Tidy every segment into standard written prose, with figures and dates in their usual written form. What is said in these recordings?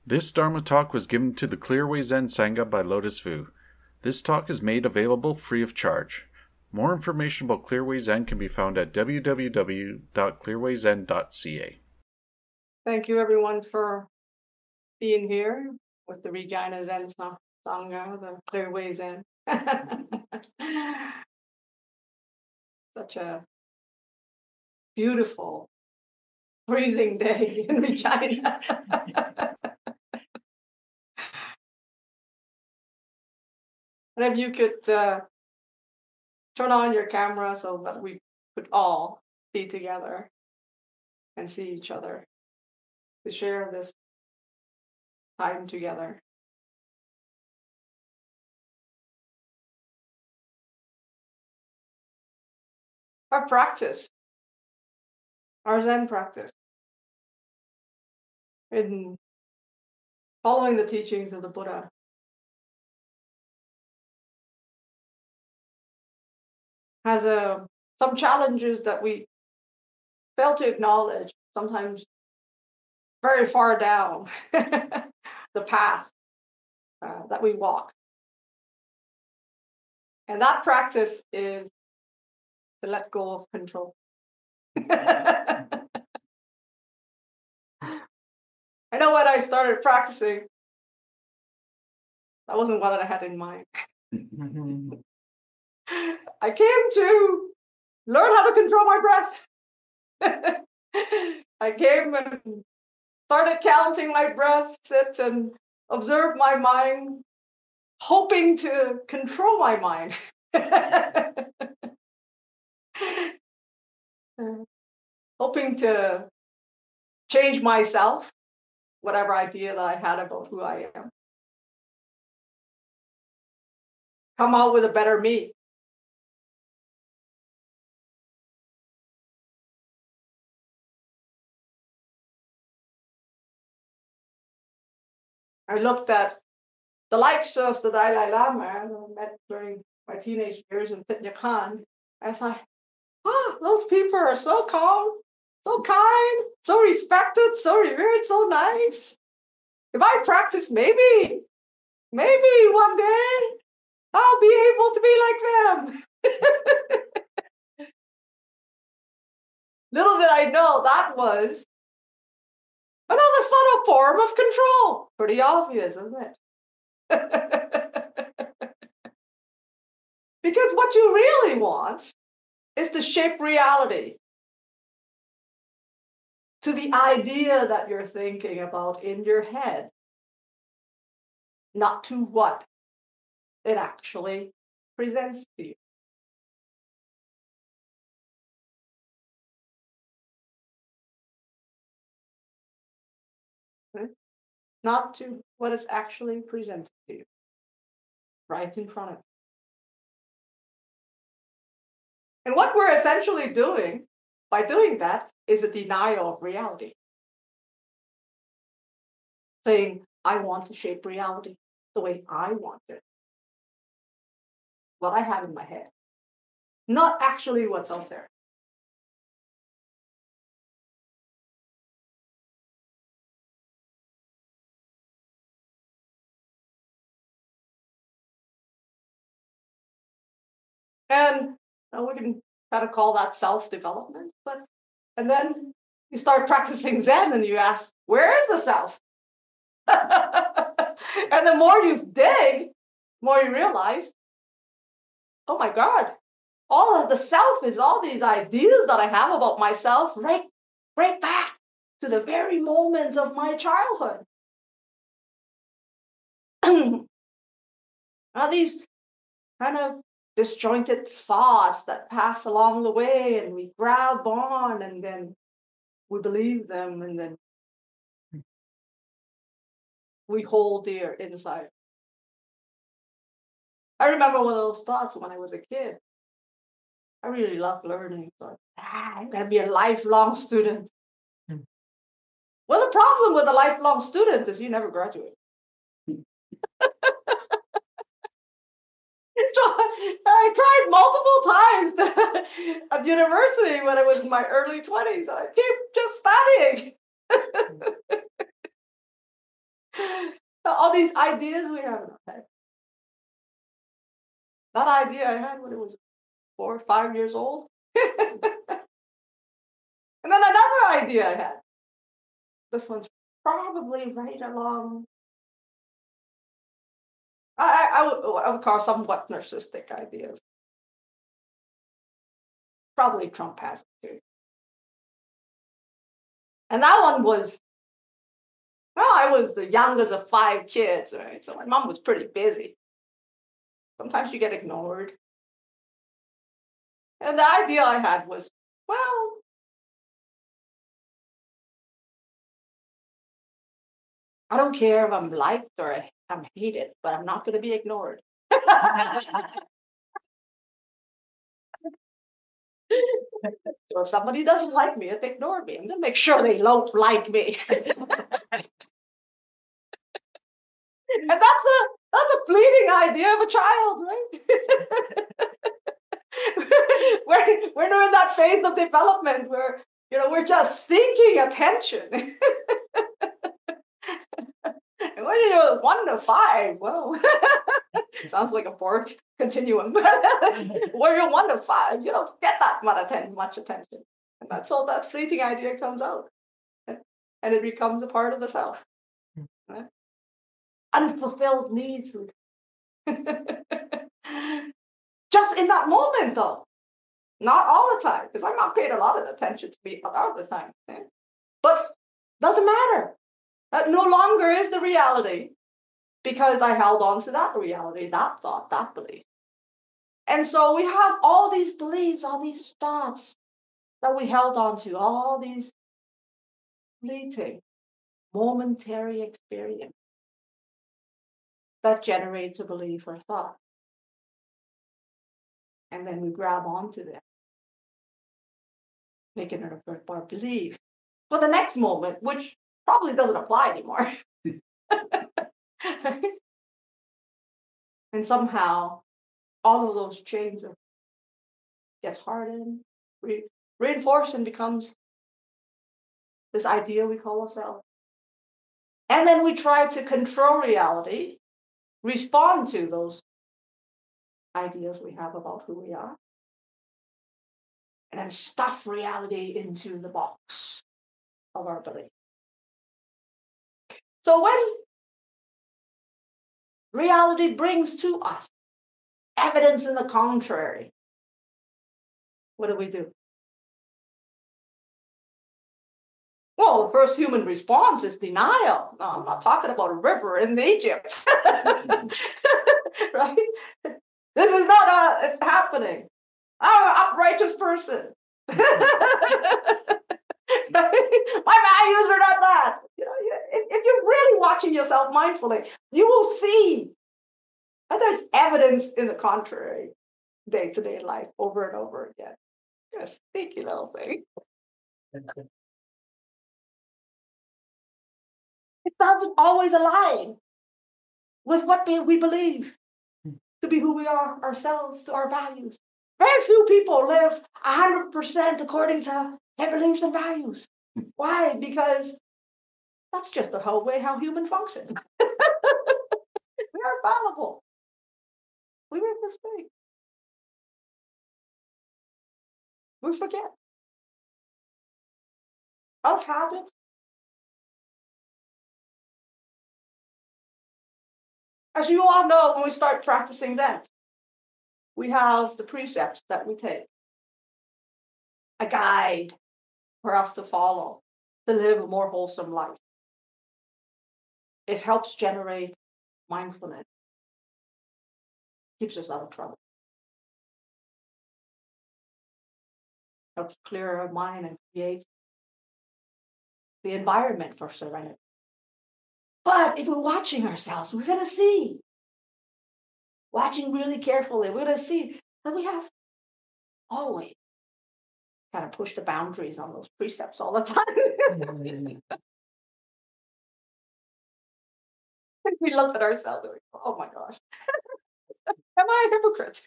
This Dharma talk was given to the Clearway Zen Sangha by Lotus Vu. This talk is made available free of charge. More information about Clearway Zen can be found at www.clearwayzen.ca. Thank you, everyone, for being here with the Regina Zen Sangha, the Clearway Zen. Such a beautiful, freezing day in Regina. And if you could turn on your camera so that we could all be together and see each other to share this time together. Our practice, our Zen practice, in following the teachings of the Buddha, has some challenges that we fail to acknowledge, sometimes very far down the path that we walk. And that practice is to let go of control. I know when I started practicing, that wasn't what I had in mind. I came to learn how to control my breath. I came and started counting my breath, sit and observe my mind, hoping to control my mind. Hoping to change myself, whatever idea that I had about who I am. Come out with a better me. I looked at the likes of the Dalai Lama I met during my teenage years in Thich Nhat Hanh. I thought, those people are so calm, so kind, so respected, so revered, so nice. If I practice, maybe one day I'll be able to be like them. Little did I know that was another subtle form of control. Pretty obvious, isn't it? Because what you really want is to shape reality to the idea that you're thinking about in your head, not to what it actually presents to you. Okay? Not to what is actually presented to you, right in front of you. And what we're essentially doing by doing that is a denial of reality. Saying, I want to shape reality the way I want it. What I have in my head. Not actually what's out there. And we can kind of call that self-development, and then you start practicing Zen and you ask, where is the self? And the more you dig, the more you realize, oh my God, all of the self is all these ideas that I have about myself right back to the very moments of my childhood. All these kind of disjointed thoughts that pass along the way and we grab on and then we believe them and then we hold dear inside. I remember one of those thoughts when I was a kid. I really loved learning. So, I'm going to be a lifelong student. Well, the problem with a lifelong student is you never graduate. I tried multiple times at university when I was in my early 20s. I kept just studying. All these ideas we have in our head. That idea I had when it was 4 or 5 years old. And then another idea I had. This one's probably right along. I would call somewhat narcissistic ideas. Probably Trump has it too. And that one was, well, I was the youngest of 5 kids, right? So my mom was pretty busy. Sometimes you get ignored. And the idea I had was, well, I don't care if I'm liked or I'm hated, but I'm not going to be ignored. So if somebody doesn't like me, if they ignore me, I'm going to make sure they don't like me. And that's a fleeting idea of a child, right? we're in that phase of development where we're just seeking attention. And when you're 1 to 5, well, sounds like a Borg continuum. Where you're 1 to 5, you don't get that much attention, and that's all that fleeting idea comes out, and it becomes a part of the self. Right? Unfulfilled needs. Just in that moment, though. Not all the time, because my mom paid a lot of attention to me all the time. But doesn't matter. That no longer is the reality because I held on to that reality, that thought, that belief. And so we have all these beliefs, all these thoughts that we held on to, all these fleeting, momentary experience that generates a belief or thought. And then we grab onto them, making it our belief for the next moment, which probably doesn't apply anymore. And somehow all of those chains gets hardened, reinforced, and becomes this idea we call a self. And then we try to control reality, respond to those ideas we have about who we are, and then stuff reality into the box of our belief. So when reality brings to us evidence in the contrary, what do? Well, the first human response is denial. No, I'm not talking about a river in Egypt. Right? This is not it's happening. I'm an uprighteous person. My values are not that. If you're really watching yourself mindfully, you will see that there's evidence in the contrary day-to-day life over and over again. You're a sneaky little thing. It doesn't always align with what we believe to be who we are ourselves, to our values. Very few people live 100% according to their beliefs and values. Why? Because that's just the whole way how human functions. We are fallible. We make mistakes. We forget. Of habit. As you all know, when we start practicing Zen, we have the precepts that we take. A guide for us to follow, to live a more wholesome life. It helps generate mindfulness. Keeps us out of trouble. Helps clear our mind and create the environment for serenity. But if we're watching ourselves, we're going to see, watching really carefully, we're going to see that we have always kind of pushed the boundaries on those precepts all the time. We looked at ourselves and we go, oh my gosh, am I a hypocrite?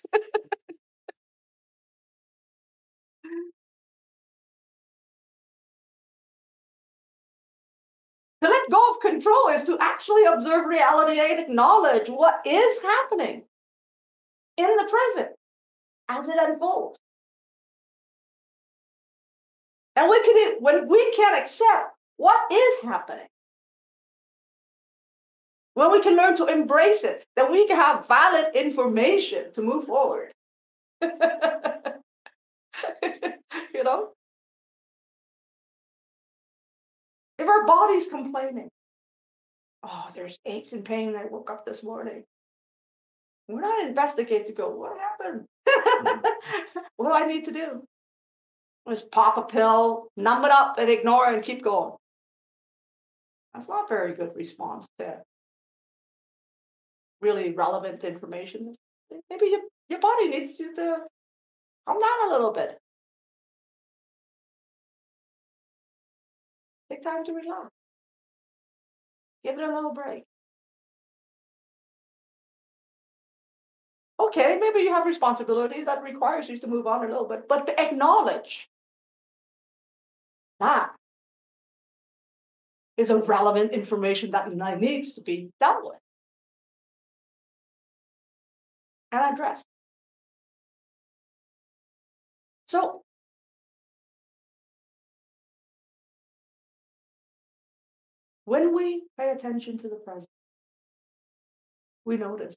To let go of control is to actually observe reality and acknowledge what is happening in the present as it unfolds. And when we can accept what is happening, when we can learn to embrace it, then we can have valid information to move forward. You know? If our body's complaining, oh, there's aches and pain. I woke up this morning. We're not investigating to go, what happened? What do I need to do? Just pop a pill, numb it up, and ignore it and keep going. That's not a very good response to really relevant information. Maybe your body needs you to calm down a little bit. Take time to relax. Give it a little break. Okay, maybe you have responsibility that requires you to move on a little bit, but to acknowledge that is a relevant information that needs to be dealt with and addressed. So, when we pay attention to the present, we notice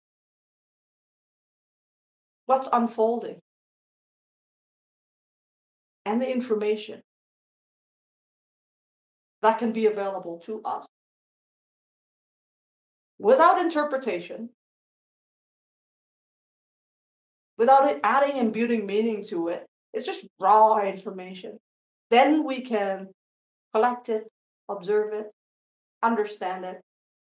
what's unfolding and the information that can be available to us without interpretation, without it adding and imputing meaning to it. It's just raw information. Then we can collect it, observe it, understand it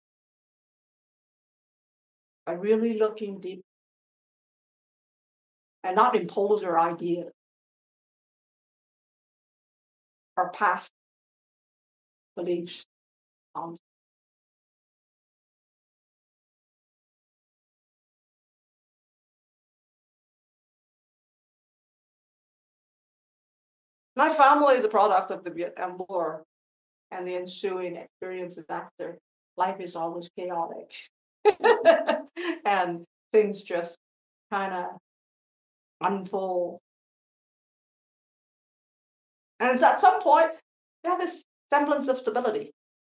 by really looking deep and not impose our ideas, our past beliefs on. My family is a product of the Vietnam War and the ensuing experiences after. Life is always chaotic. And things just kind of unfold. And it's at some point, we have this semblance of stability.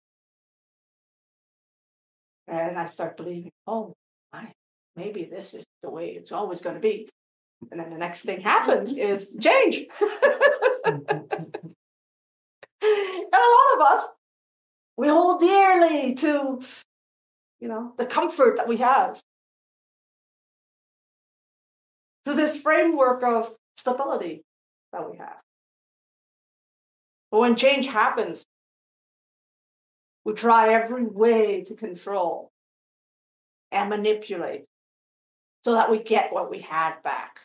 And I start believing, oh, maybe this is the way it's always going to be. And then the next thing happens is change. And a lot of us, we hold dearly to, the comfort that we have, to this framework of stability that we have. But when change happens, we try every way to control and manipulate so that we get what we had back.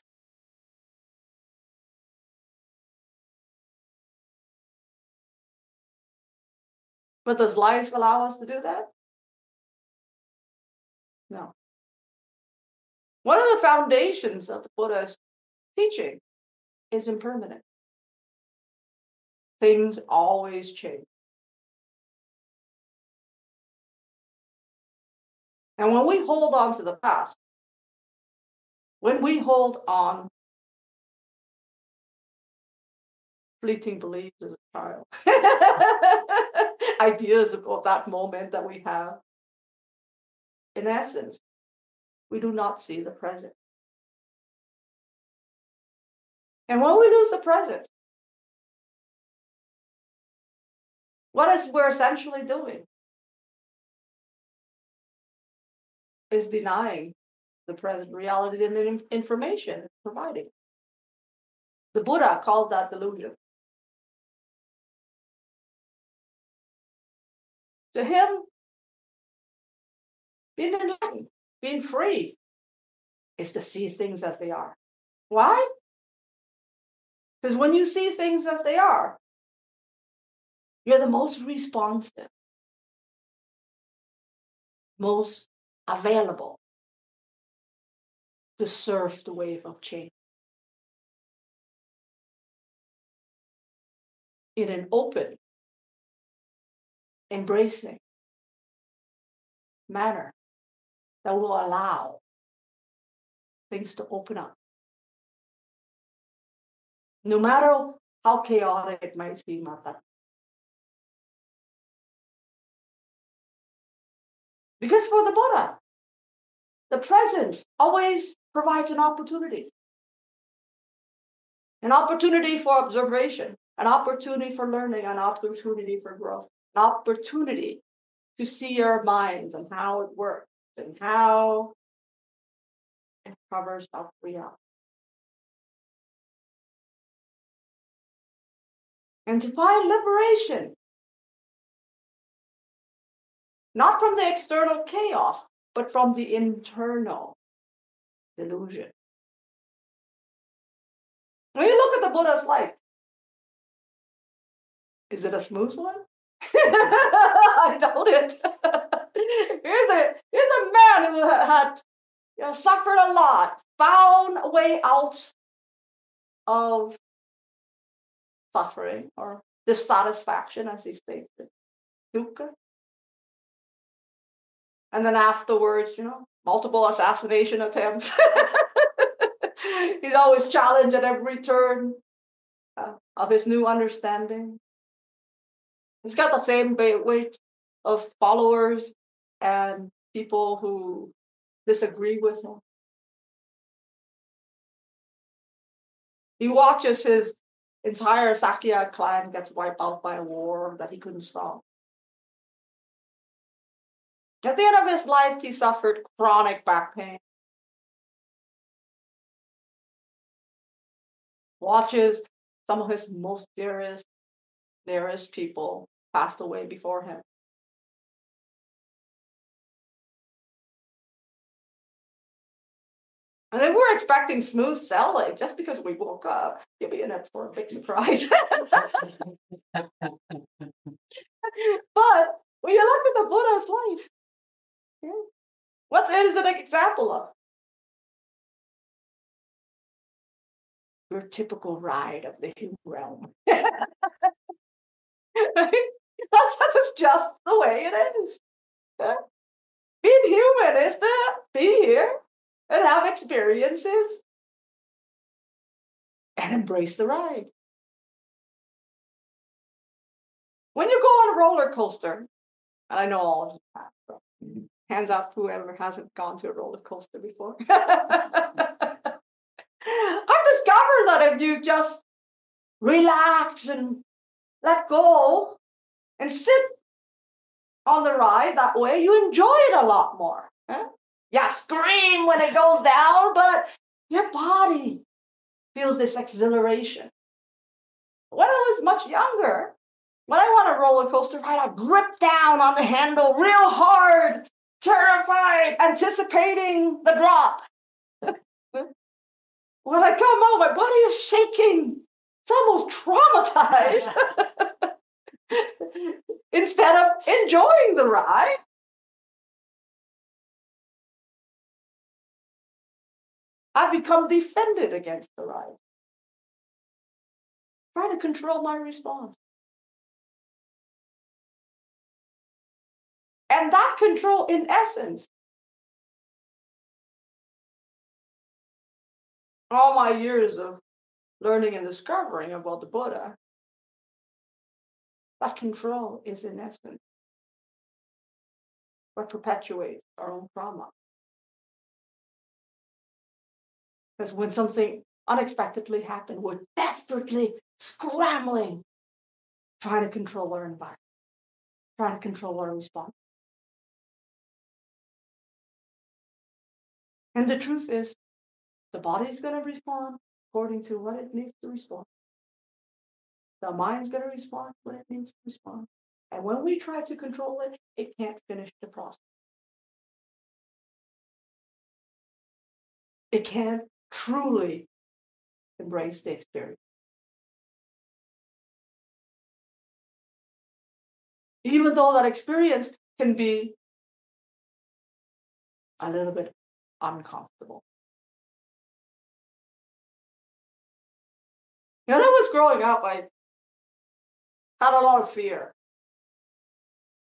But does life allow us to do that? No. One of the foundations of the Buddha's teaching is impermanent. Things always change. And when we hold on to the past, when we hold on fleeting beliefs as a child, ideas about that moment that we have, in essence, we do not see the present. And when we lose the present, what we're essentially doing is denying the present reality and the information it's providing. The Buddha calls that delusion. To him, being enlightened, being free, is to see things as they are. Why? Because when you see things as they are, you're the most responsive, most available to surf the wave of change in an open embracing manner that will allow things to open up. No matter how chaotic it might seem at that. Because for the Buddha, the present always provides an opportunity. An opportunity for observation, an opportunity for learning, an opportunity for growth, an opportunity to see your minds and how it works and how it covers up reality. And to find liberation, not from the external chaos, but from the internal delusion. When you look at the Buddha's life, is it a smooth one? I doubt it. Here's a man who had suffered a lot, found a way out of suffering or dissatisfaction, as he states it, dukkha. And then afterwards, multiple assassination attempts. He's always challenged at every turn of his new understanding. He's got the same weight of followers and people who disagree with him. He watches his entire Sakya clan gets wiped out by a war that he couldn't stop. At the end of his life, he suffered chronic back pain. Watches some of his most dearest people passed away before him. And then we're expecting smooth sailing just because we woke up. You'll be in it for a big surprise. But when you look at the Buddha's life, what is it an example of? Your typical ride of the human realm. That's just the way it is. Being human is to be here and have experiences and embrace the ride. When you go on a roller coaster, and I know all of you have, so hands up whoever hasn't gone to a roller coaster before. I've discovered that if you just relax and let go and sit on the ride that way, you enjoy it a lot more. You scream when it goes down, but your body feels this exhilaration. When I was much younger, when I want a roller coaster ride, I grip down on the handle real hard, terrified, anticipating the drop. When I come out, my body is shaking. It's almost traumatized. Instead of enjoying the ride, I become defended against the ride. Try to control my response. And that control, in essence, all my years of learning and discovering about the Buddha, that control is, in essence, what perpetuates our own trauma. Because when something unexpectedly happened, we're desperately scrambling, trying to control our environment, trying to control our response. And the truth is, the body's going to respond according to what it needs to respond. The mind's going to respond when it needs to respond. And when we try to control it, it can't finish the process. It can't truly embrace the experience. Even though that experience can be a little bit uncomfortable. When I was growing up, I had a lot of fear.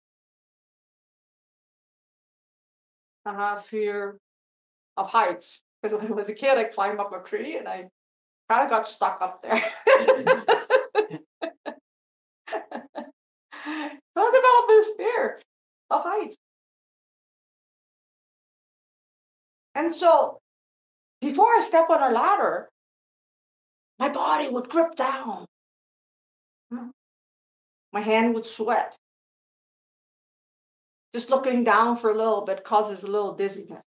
fear of heights. Because when I was a kid, I climbed up a tree and I kind of got stuck up there. So I developed this fear of heights. And so before I step on a ladder, my body would grip down. My hand would sweat. Just looking down for a little bit causes a little dizziness.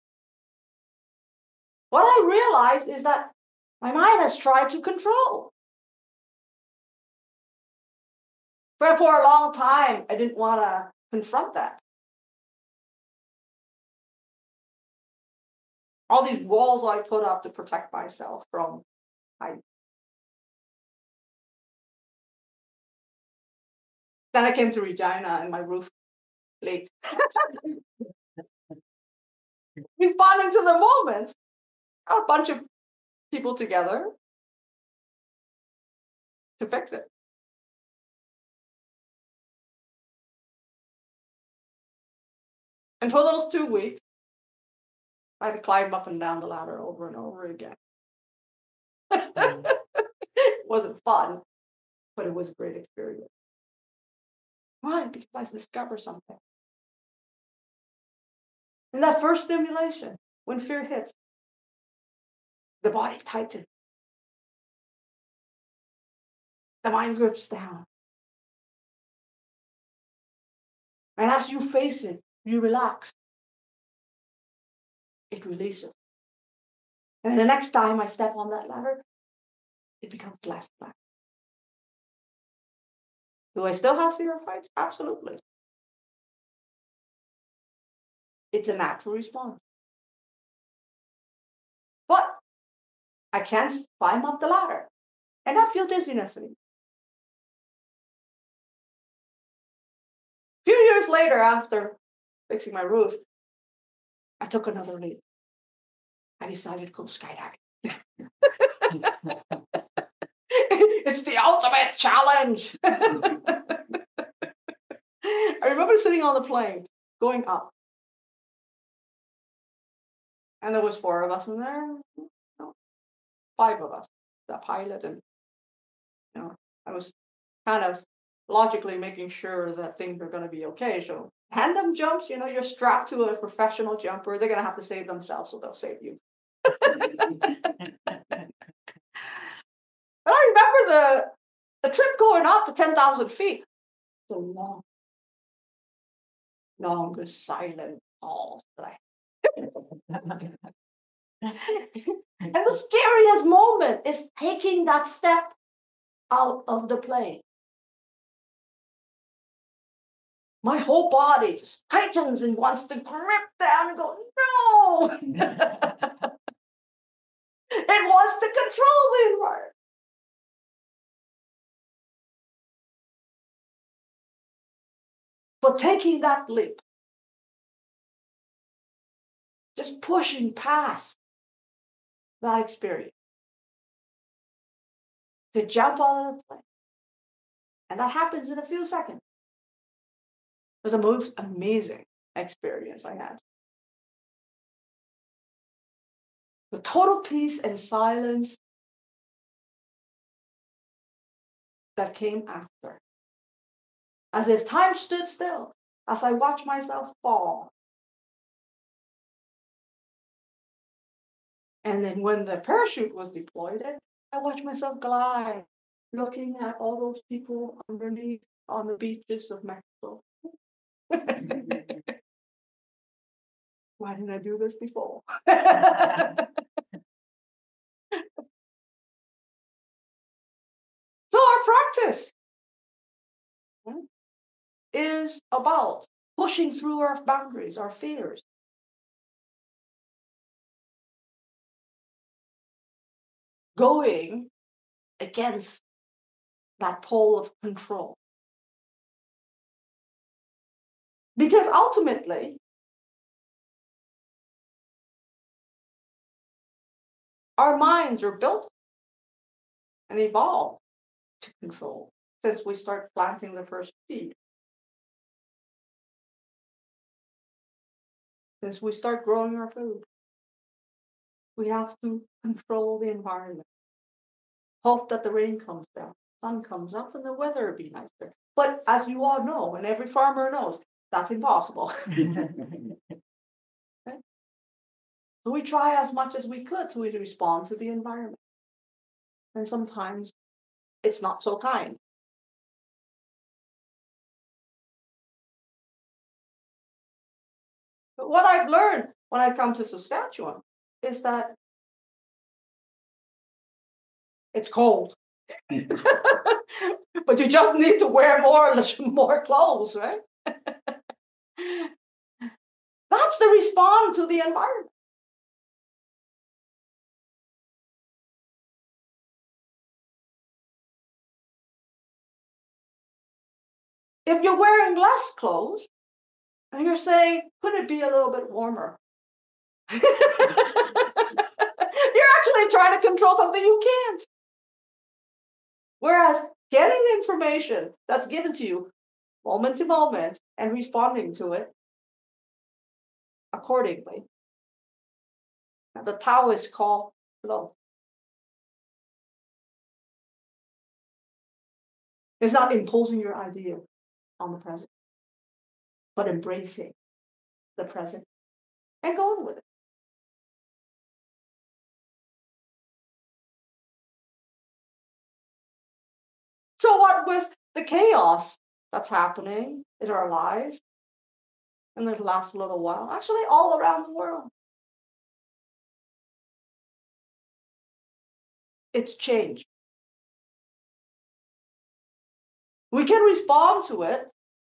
What I realized is that my mind has tried to control. But for a long time, I didn't want to confront that. All these walls I put up to protect myself from height. Then I came to Regina and my roof leaked. Responding to the moment, a bunch of people together to fix it. And for those 2 weeks, I had to climb up and down the ladder over and over again. It wasn't fun, but it was a great experience. Why? Because I discovered something. In that first stimulation, when fear hits, the body tightens. The mind grips down. And as you face it, you relax. It releases. And the next time I step on that ladder, it becomes less flat. Do I still have fear of heights? Absolutely. It's a natural response. But I can climb up the ladder and not feel dizziness anymore. A few years later, after fixing my roof, I took another leap. I decided to go skydiving. It's the ultimate challenge. I remember sitting on the plane, going up. And there was 4 of us in there. No, 5 of us. The pilot and, I was kind of logically making sure that things are going to be okay. So tandem jumps, you're strapped to a professional jumper. They're going to have to save themselves, so they'll save you. But I remember the trip going up to 10,000 feet. The longest silent pause that I And the scariest moment is taking that step out of the plane. My whole body just tightens and wants to grip down and go, no! It wants to control the environment. But taking that leap, just pushing past that experience, to jump out of the plane. And that happens in a few seconds. It was the most amazing experience I had. The total peace and silence that came after. As if time stood still as I watched myself fall. And then when the parachute was deployed, I watched myself glide, looking at all those people underneath on the beaches of Mexico. Why didn't I do this before? So our practice is about pushing through our boundaries, our fears. Going against that pole of control. Because ultimately, our minds are built and evolved to control since we start planting the first seed. Since we start growing our food, we have to control the environment. Hope that the rain comes down, sun comes up, and the weather will be nicer. But as you all know, and every farmer knows, that's impossible. Okay? So we try as much as we could to respond to the environment. And sometimes it's not so kind. But what I've learned when I come to Saskatchewan is that it's cold. But you just need to wear more clothes, right? That's the response to the environment. If you're wearing less clothes and you're saying, could it be a little bit warmer? You're actually trying to control something you can't. Whereas getting the information that's given to you moment to moment and responding to it accordingly, the Taoists call flow. It's not imposing your idea on the present, but embracing the present and going with it. So what with the chaos that's happening in our lives, and it'll last a little while, actually all around the world, it's change. We can respond to it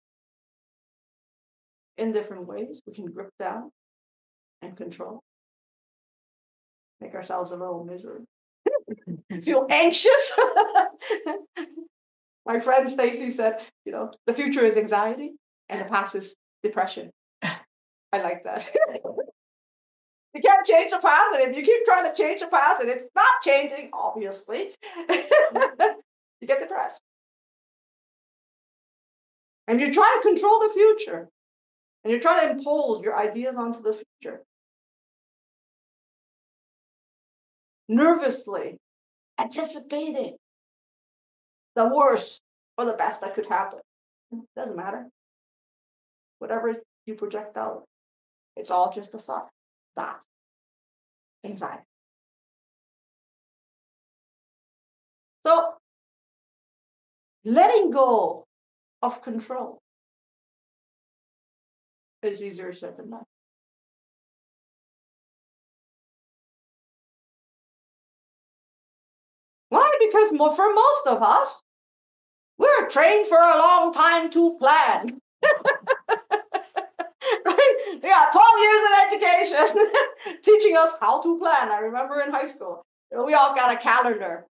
in different ways. We can grip down and control, make ourselves a little miserable, feel anxious. My friend Stacy said, the future is anxiety and the past is depression. I like that. You can't change the past, and if you keep trying to change the past and it's not changing, obviously, you get depressed. And you try to control the future, and you try to impose your ideas onto the future. Nervously anticipating the worst or the best that could happen. Doesn't matter. Whatever you project out, it's all just a thought. That's anxiety. So, letting go of control is easier said than done. Why? Because for most of us, we're trained for a long time to plan. Right? Yeah, 12 years in education teaching us how to plan. I remember in high school, we all got a calendar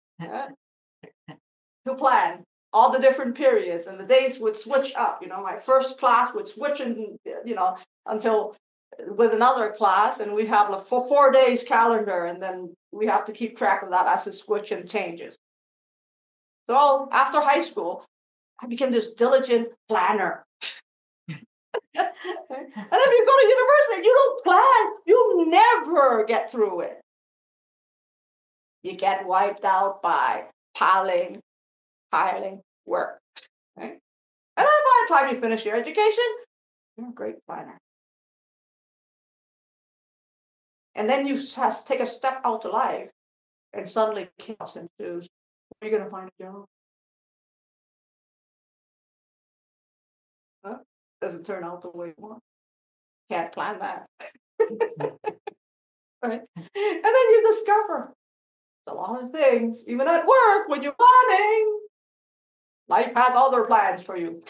to plan all the different periods, and the days would switch up. My first class would switch until with another class, and we have a 4 days calendar, and then we have to keep track of that as it switches and changes. So after high school, I became this diligent planner. And if you go to university, you don't plan, you never get through it. You get wiped out by piling work. Right? And then by the time you finish your education, you're a great planner. And then you take a step out to life, and suddenly chaos ensues. Where are you going to find a job? Huh? Doesn't turn out the way you want. Can't plan that. Right? And then you discover a lot of things, even at work, when you're planning. Life has other plans for you.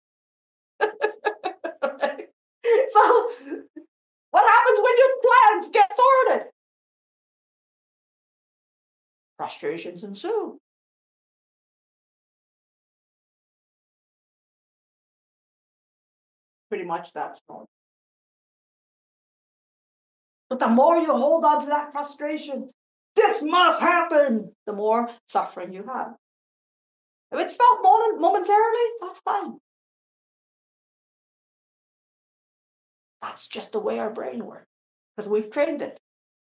Right? So, what happens when your plans get thwarted? Frustrations ensue. Pretty much that's normal. But the more you hold on to that frustration, this must happen, the more suffering you have. If it's felt momentarily, that's fine. That's just the way our brain works, because we've trained it.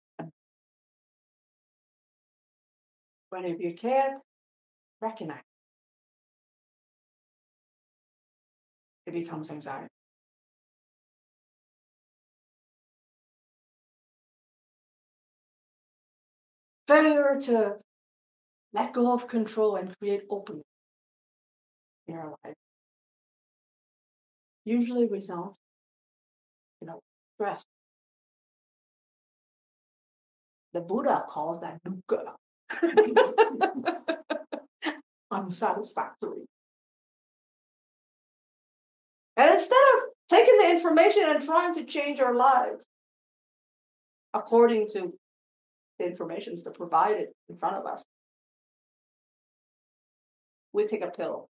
But if you can't recognize it, it becomes anxiety. Failure to let go of control and create openness in our life usually results in stress. The Buddha calls that dukkha. Unsatisfactory. And instead of taking the information and trying to change our lives according to the information that's provided in front of us, we take a pill.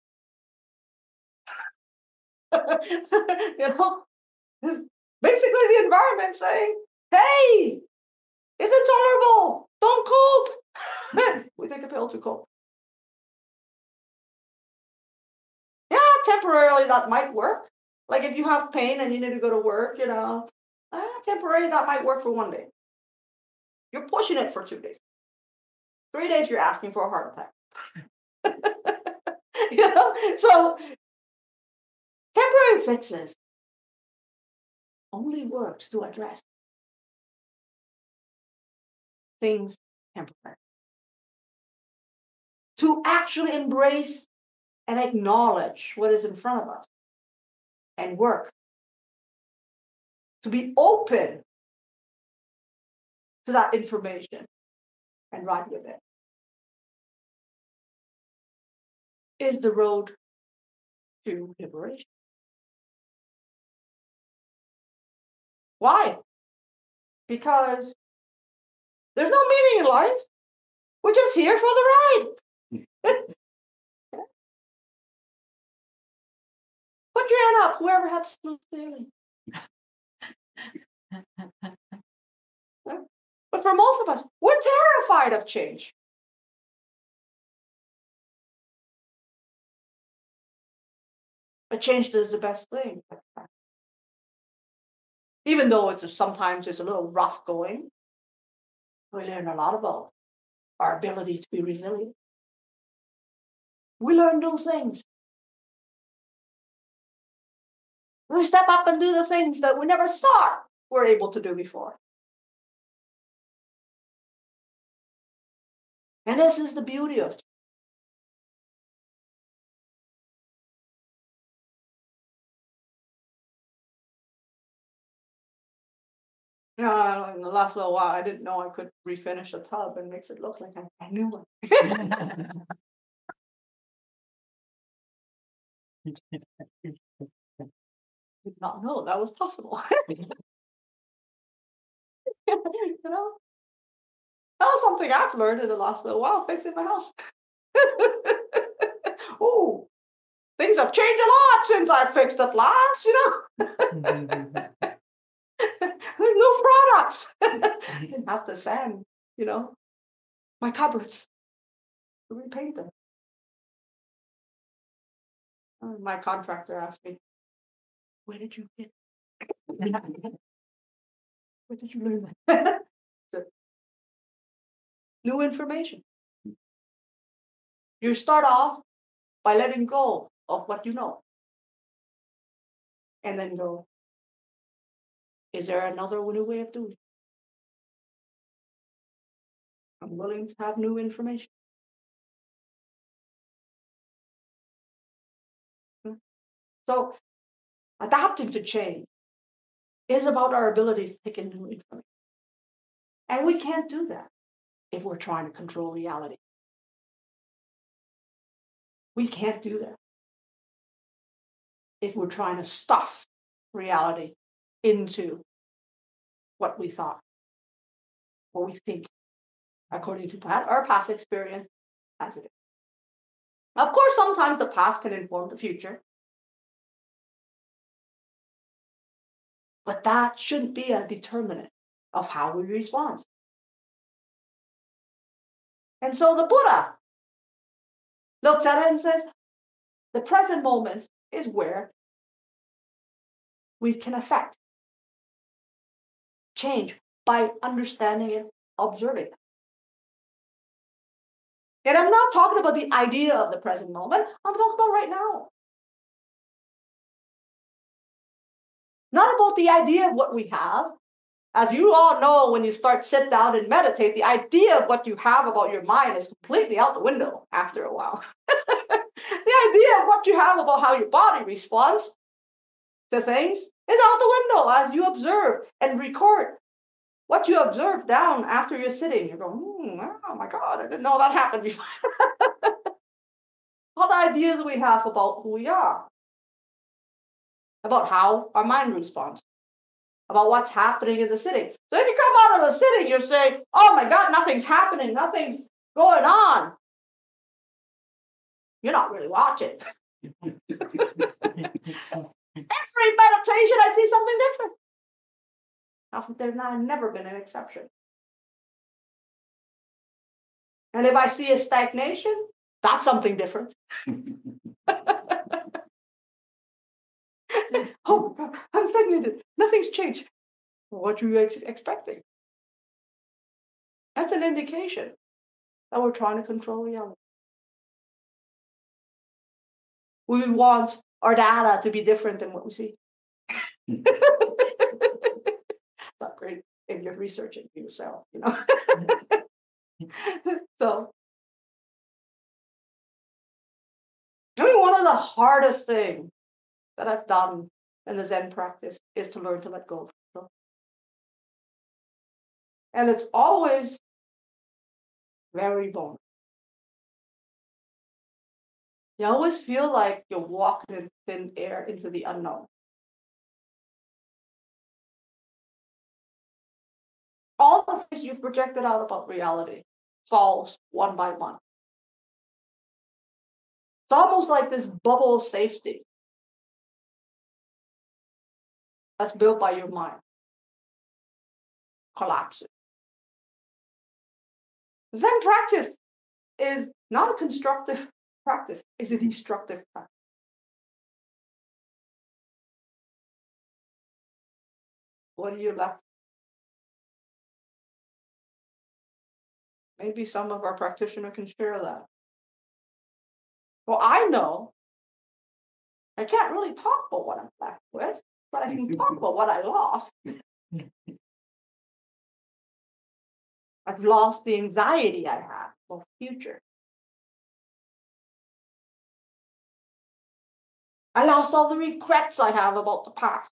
Basically the environment saying, hey, it's intolerable, don't cope. We take a pill to cope. Yeah, temporarily that might work. Like if you have pain and you need to go to work, temporarily that might work for one day. You're pushing it for 2 days. 3 days, you're asking for a heart attack. So temporary fixes only works to address things temporary. To actually embrace and acknowledge what is in front of us and work. To be open to that information and ride with it is the road to liberation. Why? Because there's no meaning in life. We're just here for the ride. Put your hand up, whoever had smooth sailing. But for most of us, we're terrified of change. But change is the best thing. Even though sometimes it's a little rough going, we learn a lot about our ability to be resilient. We learn new things. We step up and do the things that we never thought we were able to do before. And this is the beauty of it. In the last little while, I didn't know I could refinish a tub and makes it look like a new one. Did not know that was possible. That was something I've learned in the last little while, fixing my house. Oh, things have changed a lot since I fixed it last, There's new products. Didn't have to sand, my cupboards. Repaint them. My contractor asked me, where did you get? Where did you learn that? New information. You start off by letting go of what you know. And then go, is there another new way of doing it? I'm willing to have new information. So adapting to change is about our ability to take in new information. And we can't do that if we're trying to control reality. We can't do that if we're trying to stuff reality into what we thought, what we think, according to our past experience as it is. Of course, sometimes the past can inform the future. But that shouldn't be a determinant of how we respond. And so the Buddha looks at it and says, the present moment is where we can affect change by understanding it, observing it. And I'm not talking about the idea of the present moment. I'm talking about right now. Not about the idea of what we have. As you all know, when you sit down and meditate, the idea of what you have about your mind is completely out the window after a while. The idea of what you have about how your body responds to things is out the window as you observe and record what you observe down after you're sitting. You go, oh my God, I didn't know that happened before. All the ideas we have about who we are, about how our mind responds, about what's happening in the sitting. So if you come out of the sitting, you're saying, oh my God, nothing's happening, nothing's going on. You're not really watching. Every meditation, I see something different. There's never been an exception. And if I see a stagnation, that's something different. Oh, I'm stagnated. Nothing's changed. What were you expecting? That's an indication that we're trying to control reality. We want our data to be different than what we see. It's not great if you're researching for yourself, you know. So, I mean, one of the hardest things that I've done in the Zen practice is to learn to let go. And it's always very vulnerable. You always feel like you're walking in thin air into the unknown. All the things you've projected out about reality falls one by one. It's almost like this bubble of safety that's built by your mind collapses. Zen practice is not a constructive practice, it's a destructive practice. What are you left? Maybe some of our practitioners can share that. Well, I know I can't really talk about what I'm left with, but I can talk about what I lost. I've lost the anxiety I had for the future. I lost all the regrets I have about the past.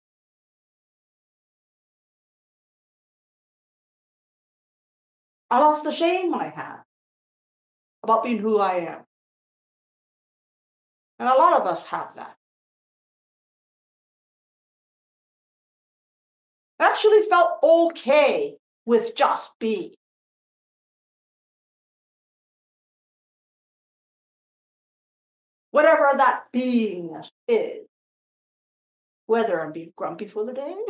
I lost the shame I had about being who I am. And a lot of us have that. I actually felt okay with just being. Whatever that beingness is. Whether I'm being grumpy for the day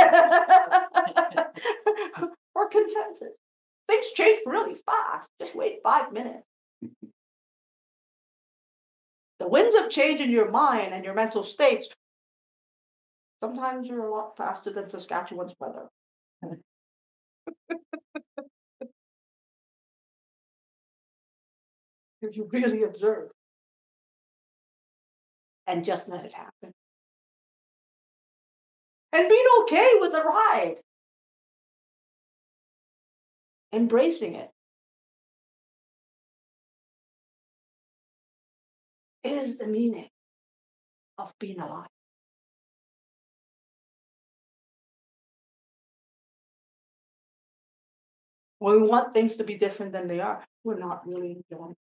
or contented. Things change really fast. Just wait 5 minutes. The winds of change in your mind and your mental states sometimes are a lot faster than Saskatchewan's weather. If you really observe and just let it happen. And being okay with the ride. Embracing it is the meaning of being alive. When we want things to be different than they are, we're not really enjoying it.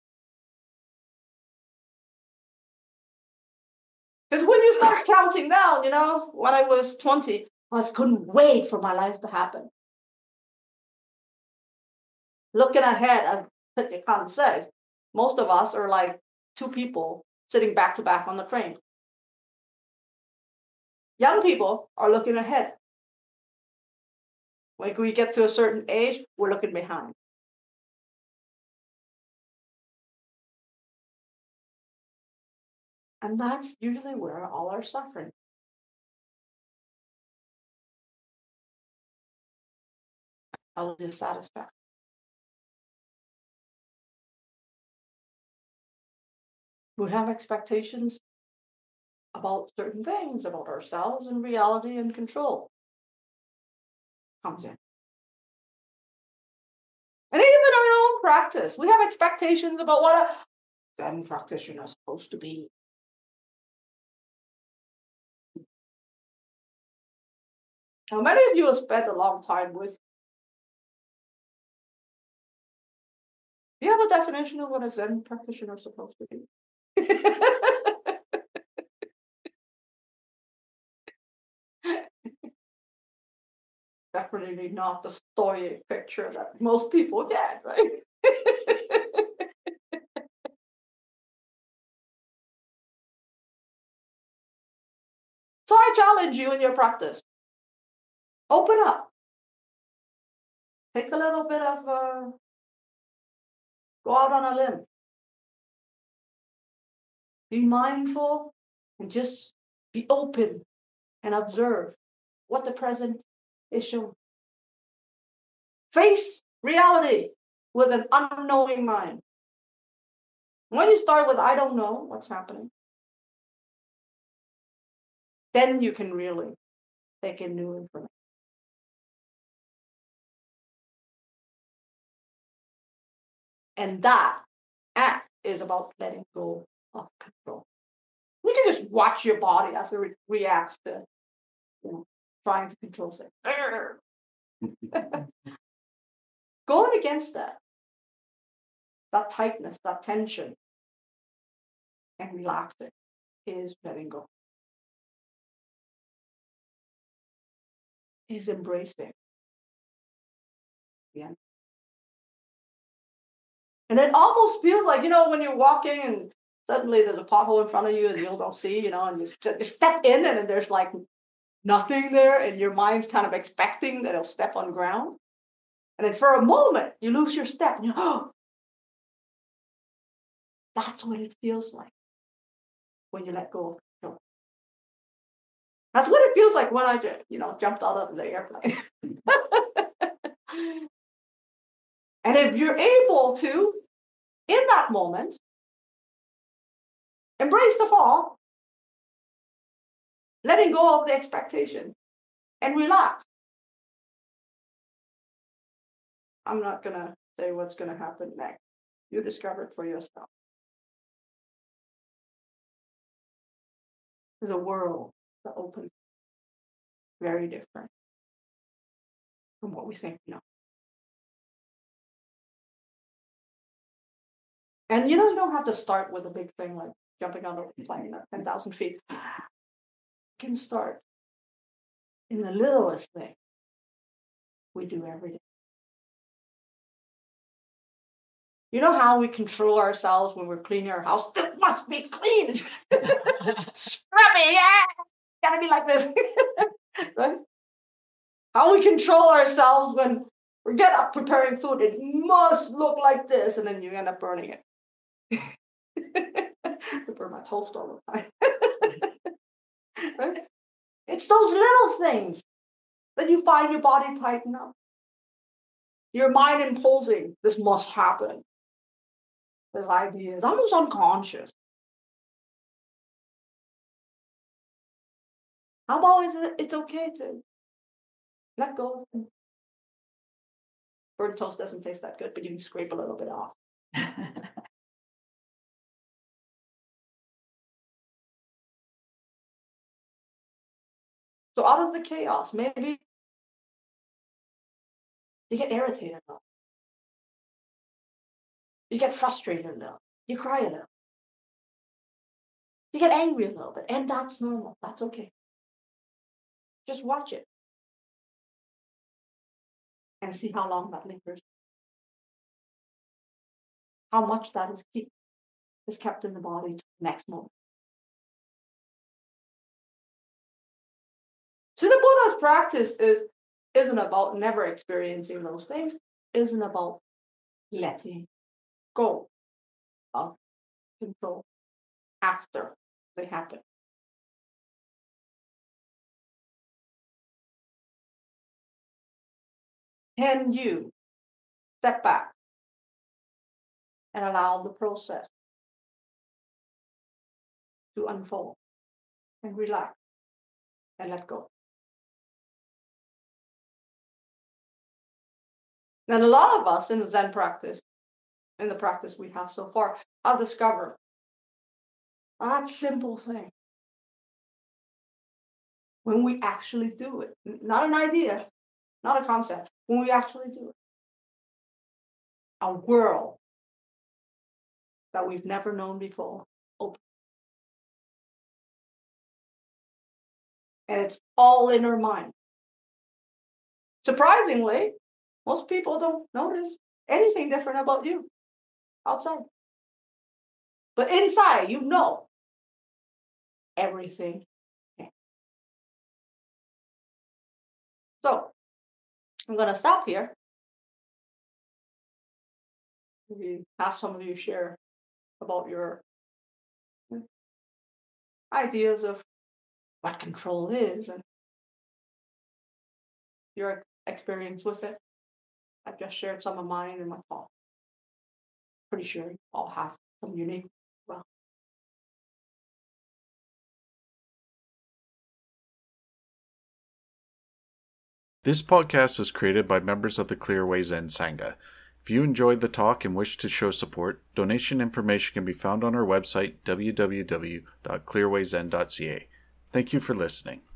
Because when you start counting down, when I was 20, I just couldn't wait for my life to happen. Looking ahead, as Thich Nhat Hanh says, most of us are like two people sitting back to back on the train. Young people are looking ahead. When we get to a certain age, we're looking behind. And that's usually where all our suffering. our dissatisfaction. We have expectations about certain things, about ourselves and reality and control comes in. And even our own practice, we have expectations about what a Zen practitioner is supposed to be. Now, many of you have spent a long time with. Do you have a definition of what a Zen practitioner is supposed to be? Definitely not the stoic picture that most people get, right? So I challenge you in your practice. Open up. Take a little bit of, go out on a limb. Be mindful and just be open and observe what the present is showing. Face reality with an unknowing mind. When you start with, I don't know what's happening, then you can really take in new information. And that act is about letting go of control. You can just watch your body as it reacts to, trying to control things. Going against that tightness, that tension, and relaxing is letting go. Is embracing. Yeah. And it almost feels like, when you're walking and suddenly there's a pothole in front of you and you don't see, and you step in and then there's like nothing there and your mind's kind of expecting that it'll step on ground. And then for a moment, you lose your step and that's what it feels like when you let go of control. That's what it feels like when I, jumped out of the airplane. And if you're able to, in that moment, embrace the fall, letting go of the expectation, and relax. I'm not going to say what's going to happen next. You discover it for yourself. There's a world that opens very different from what we think we know. And you don't have to start with a big thing like jumping out of a plane at 10,000 feet. You can start in the littlest thing we do every day. You know how we control ourselves when we're cleaning our house? This must be clean. Scrubby, yeah. Gotta be like this. Right? How we control ourselves when we get up preparing food. It must look like this, and then you end up burning it. I burn my toast all the time. Right? It's those little things that you find your body tighten up. Your mind imposing, this must happen. This idea is almost unconscious. How about it's okay to let go of things? Burnt toast doesn't taste that good, but you can scrape a little bit off. So out of the chaos, maybe you get irritated a little. You get frustrated a little. You cry a little. You get angry a little bit. And that's normal. That's okay. Just watch it. And see how long that lingers. How much that is kept in the body to the next moment. So the Buddha's practice isn't about never experiencing those things. Isn't about letting go of control after they happen. Can you step back and allow the process to unfold and relax and let go? And a lot of us in the Zen practice, in the practice we have so far, have discovered that simple thing. When we actually do it, not an idea, not a concept, when we actually do it, a world that we've never known before opens. And it's all in our mind. Surprisingly, most people don't notice anything different about you outside. But inside, you know everything. So, I'm going to stop here. Maybe have some of you share about your ideas of what control is and your experience with it. I've just shared some of mine and my thoughts. Pretty sure you all have some unique. Well, This podcast is created by members of the Clearway Zen Sangha. If you enjoyed the talk and wish to show support, donation information can be found on our website, www.clearwayzen.ca. Thank you for listening.